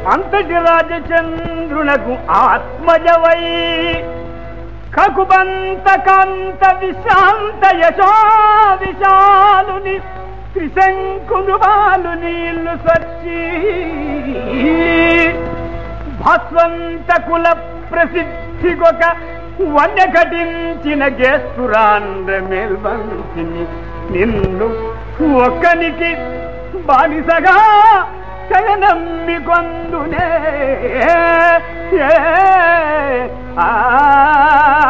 అంతటి రాజచంద్రునకు ఆత్మజవై కకుబంత కాంత విశాంత యశో విశాలుని త్రిశంకును నీళ్లు సర్చి భాస్వంత కుల ప్రసిద్ధికొక వన్య ఘటించిన గేస్తురాంధ్ర మేల్బంతిని నిన్ను ఒక్కనికి బానిసగా జగనమ్మి కొందునే ఆ